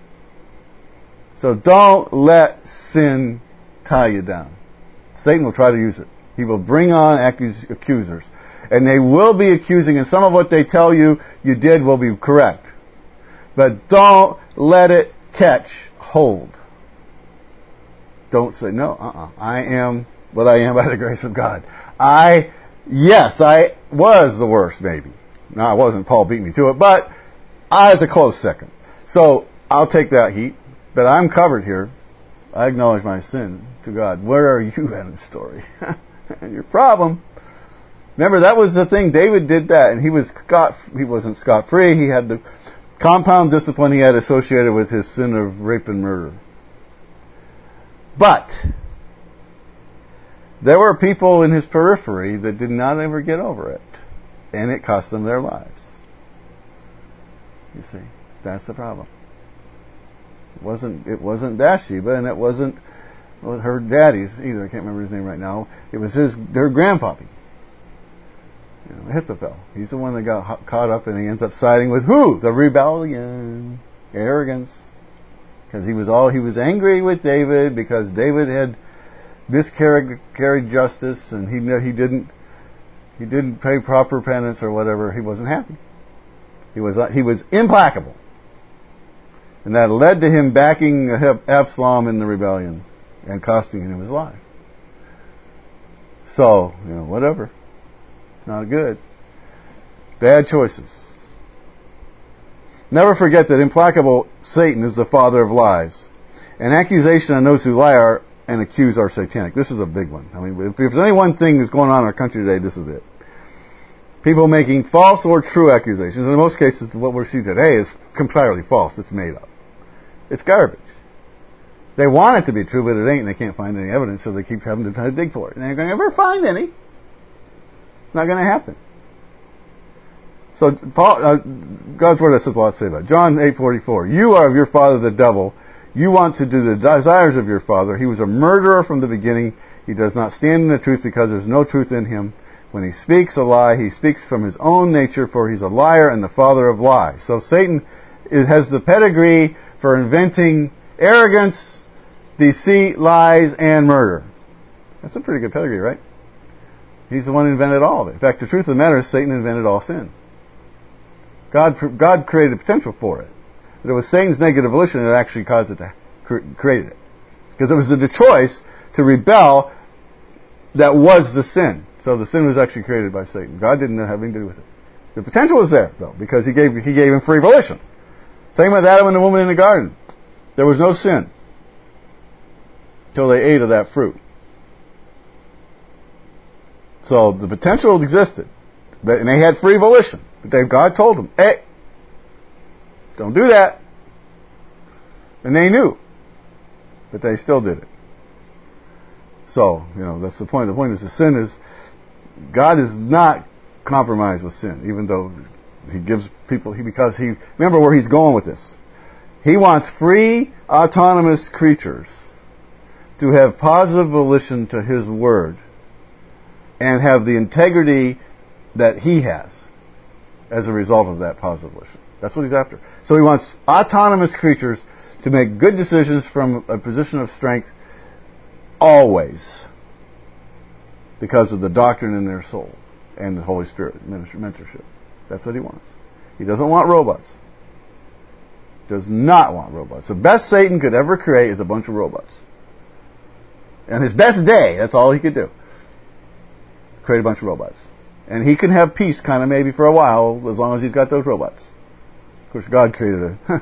So don't let sin tie you down. Satan will try to use it. He will bring on accusers. And they will be accusing, and some of what they tell you did will be correct. But don't let it catch hold. Don't say, no, I am what I am by the grace of God. I was the worst, maybe. No, I wasn't. Paul beat me to it, but I was a close second. So I'll take that heat, but I'm covered here. I acknowledge my sin to God. Where are you in the story? Your problem. Remember, that was the thing. David did that, and he wasn't scot-free. He had the compound discipline he had associated with his sin of rape and murder. But there were people in his periphery that did not ever get over it, and it cost them their lives. You see, that's the problem. It wasn't Bathsheba, and it wasn't her daddy's either. I can't remember his name right now. It was her grandpappy. Ahithophel. He's the one that got caught up, and he ends up siding with who? The rebellion, arrogance. Because he was angry with David because David had miscarried justice, and he didn't pay proper penance or whatever. He wasn't happy. He was implacable, and that led to him backing Absalom in the rebellion and costing him his life. So whatever. Not good. Bad choices. Never forget that implacable Satan is the father of lies. An accusation on those who lie and accuse are satanic. This is a big one. If there's any one thing that's going on in our country today, this is it. People making false or true accusations. In most cases, what we see today is entirely false. It's made up. It's garbage. They want it to be true, but it ain't, and they can't find any evidence, so they keep having to try to dig for it. And they're going to never find any. Not going to happen. So God's word has a lot to say about it. John 8:44. You are of your father the devil. You want to do the desires of your father. He was a murderer from the beginning. He does not stand in the truth because there's no truth in him. When he speaks a lie, he speaks from his own nature, for he's a liar and the father of lies. So Satan has the pedigree for inventing arrogance, deceit, lies, and murder. That's a pretty good pedigree, right? He's the one who invented all of it. In fact, the truth of the matter is Satan invented all sin. God created the potential for it. But it was Satan's negative volition that actually caused it to create it. Because it was the choice to rebel that was the sin. So the sin was actually created by Satan. God didn't have anything to do with it. The potential was there, though, because he gave him free volition. Same with Adam and the woman in the garden. There was no sin until they ate of that fruit. So the potential existed, and they had free volition. But God told them, "Hey, don't do that," and they knew, but they still did it. So that's the point. The point is, the sin is God is not compromised with sin, even though He gives people remember where He's going with this. He wants free, autonomous creatures to have positive volition to His word and have the integrity that He has as a result of that positive volition. That's what He's after. So He wants autonomous creatures to make good decisions from a position of strength always, because of the doctrine in their soul and the Holy Spirit mentorship. That's what He wants. He doesn't want robots. Does not want robots. The best Satan could ever create is a bunch of robots. And his best day, that's all he could do. Create a bunch of robots. And he can have peace kind of maybe for a while, as long as he's got those robots. Of course, God created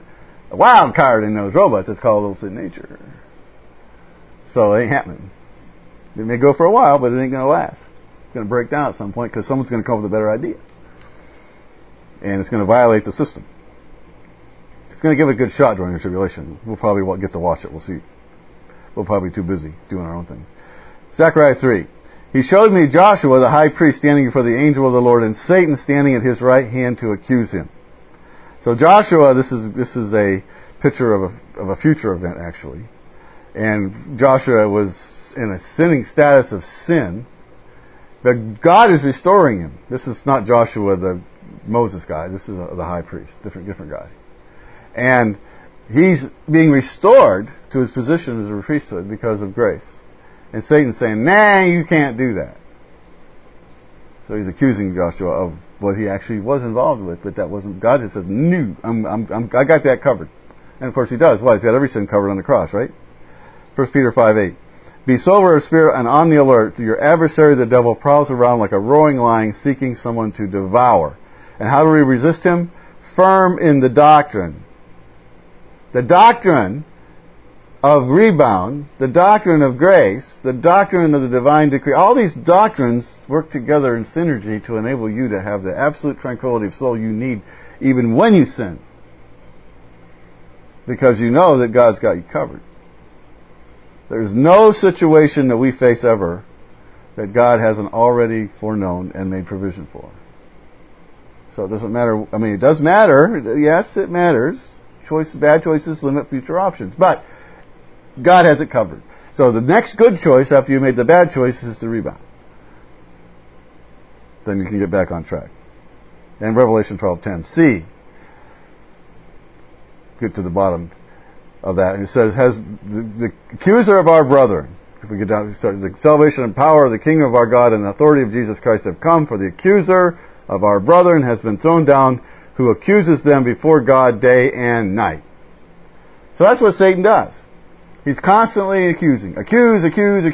a wild card in those robots. It's called old sin nature. So it ain't happening. It may go for a while, but it ain't going to last. It's going to break down at some point because someone's going to come up with a better idea. And it's going to violate the system. It's going to give it a good shot during the tribulation. We'll probably get to watch it. We'll see. We're probably too busy doing our own thing. Zechariah 3. He showed me Joshua, the high priest, standing before the angel of the Lord, and Satan standing at his right hand to accuse him. So Joshua, this is a picture of a future event, actually. And Joshua was in a sinning status of sin, but God is restoring him. This is not Joshua, the Moses guy. This is the high priest, different guy. And he's being restored to his position as a priesthood because of grace. And Satan's saying, nah, you can't do that. So he's accusing Joshua of what he actually was involved with, but that wasn't. God just says, no, I got that covered. And of course he does. Why? He's got every sin covered on the cross, right? 1 Peter 5:8. Be sober of spirit and on the alert. Your adversary, the devil, prowls around like a roaring lion seeking someone to devour. And how do we resist him? Firm in the doctrine. The doctrine of rebound, the doctrine of grace, the doctrine of the divine decree. All these doctrines work together in synergy to enable you to have the absolute tranquility of soul you need even when you sin. Because you know that God's got you covered. There's no situation that we face ever that God hasn't already foreknown and made provision for. So it doesn't matter. I mean, it does matter. Yes, it matters. Bad choices limit future options. But God has it covered. So the next good choice after you made the bad choice is to rebound. Then you can get back on track. And Revelation 12:10. C. Get to the bottom of that. And it says, has the accuser of our brethren, if we get down, we start, the salvation and power of the kingdom of our God and the authority of Jesus Christ have come, for the accuser of our brethren has been thrown down, who accuses them before God day and night. So that's what Satan does. He's constantly accusing. Accuse.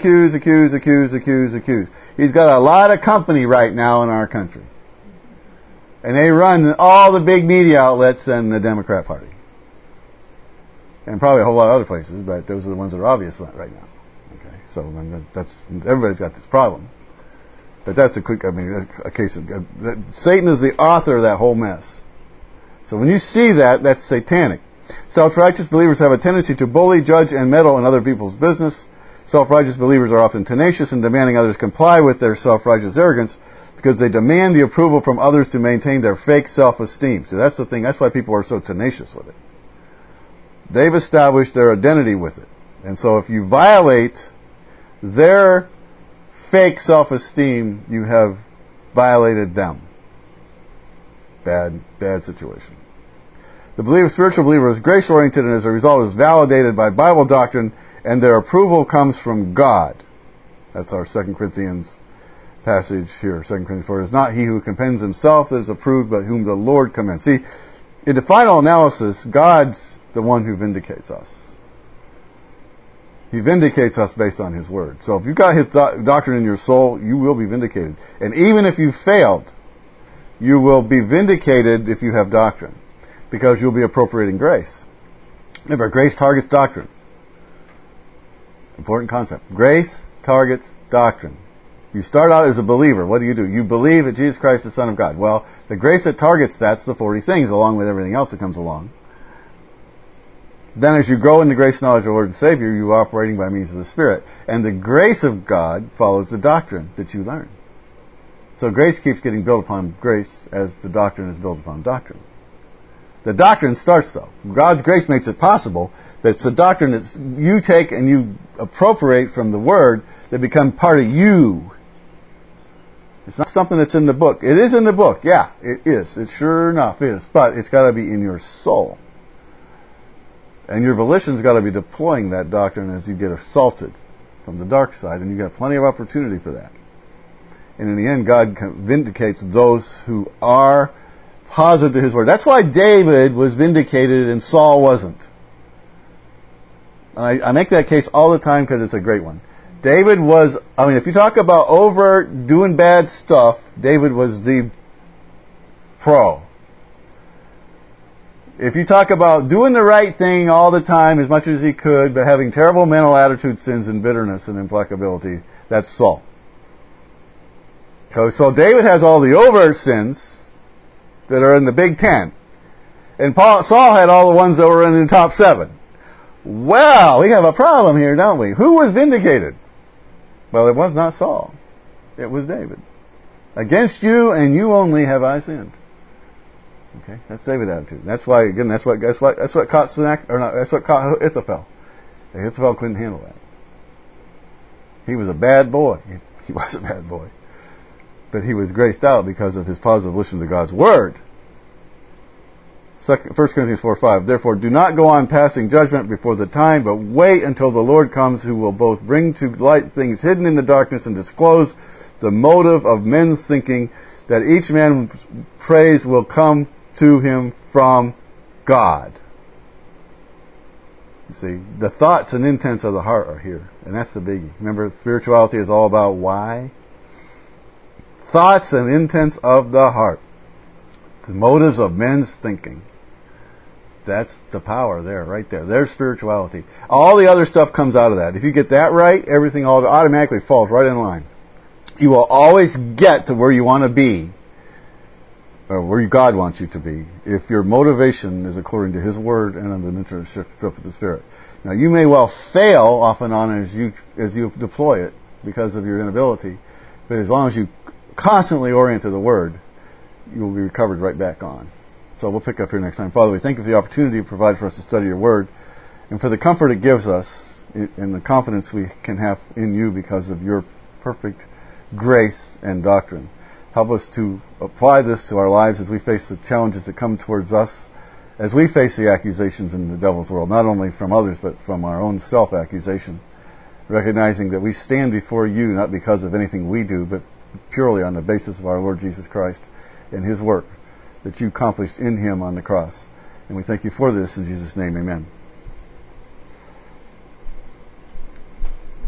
He's got a lot of company right now in our country. And they run all the big media outlets and the Democrat Party. And probably a whole lot of other places, but those are the ones that are obvious right now. Okay, so everybody's got this problem. But that's a case of Satan is the author of that whole mess. So when you see that, that's satanic. Self-righteous believers have a tendency to bully, judge, and meddle in other people's business. Self-righteous believers are often tenacious in demanding others comply with their self-righteous arrogance because they demand the approval from others to maintain their fake self-esteem. So that's the thing. That's why people are so tenacious with it. They've established their identity with it. And so if you violate their fake self-esteem, you have violated them. Bad situation. The spiritual believer is grace-oriented and as a result is validated by Bible doctrine, and their approval comes from God. That's our 2 Corinthians passage here. 2 Corinthians 4. It is not he who commends himself that is approved, but whom the Lord commends. See, in the final analysis, God's the one who vindicates us. He vindicates us based on His Word. So if you've got His doctrine in your soul, you will be vindicated. And even if you failed, you will be vindicated if you have doctrine. Because you'll be appropriating grace. Remember, grace targets doctrine. Important concept. Grace targets doctrine. You start out as a believer. What do? You believe that Jesus Christ is the Son of God. Well, the grace that targets that's the 40 things, along with everything else that comes along. Then as you grow in the grace and knowledge of the Lord and Savior, you are operating by means of the Spirit. And the grace of God follows the doctrine that you learn. So grace keeps getting built upon grace as the doctrine is built upon doctrine. The doctrine starts though. God's grace makes it possible, but it's the doctrine that you take and you appropriate from the Word that become part of you. It's not something that's in the book. It is in the book. Yeah, it is. It sure enough is. But it's got to be in your soul. And your volition's got to be deploying that doctrine as you get assaulted from the dark side, and you've got plenty of opportunity for that. And in the end, God vindicates those who are positive to His Word. That's why David was vindicated and Saul wasn't. And I make that case all the time because it's a great one. David was, if you talk about doing bad stuff, David was the pro. If you talk about doing the right thing all the time as much as he could, but having terrible mental attitude sins and bitterness and implacability, that's Saul. So David has all the overt sins that are in the Big Ten. And Saul had all the ones that were in the top 7. Well, we have a problem here, don't we? Who was vindicated? Well, it was not Saul. It was David. Against you and you only have I sinned. Okay, that's David's attitude. That's why, again, that's what caught Ahithophel. Ahithophel couldn't handle that. He was a bad boy. He was a bad boy. But he was graced out because of his positive listen to God's Word. 1 Corinthians 4:5. Therefore, do not go on passing judgment before the time, but wait until the Lord comes, who will both bring to light things hidden in the darkness and disclose the motive of men's thinking, that each man's praise will come to him from God. You see, the thoughts and intents of the heart are here, and that's the biggie. Remember, spirituality is all about why? Thoughts and intents of the heart. The motives of men's thinking. That's the power there, right there. There's spirituality. All the other stuff comes out of that. If you get that right, everything automatically falls right in line. You will always get to where you want to be, or where God wants you to be, if your motivation is according to His Word and under the mentorship of the Spirit. Now, you may well fail off and on as you deploy it because of your inability, but as long as you constantly orient to the Word, you will be recovered right back on. So we'll pick up here next time. Father, we thank you for the opportunity you provide for us to study your Word, and for the comfort it gives us, and the confidence we can have in you because of your perfect grace and doctrine. Help us to apply this to our lives as we face the challenges that come towards us, as we face the accusations in the devil's world, not only from others, but from our own self-accusation, recognizing that we stand before you not because of anything we do, but purely on the basis of our Lord Jesus Christ and His work that you accomplished in Him on the cross. And we thank you for this in Jesus' name, amen.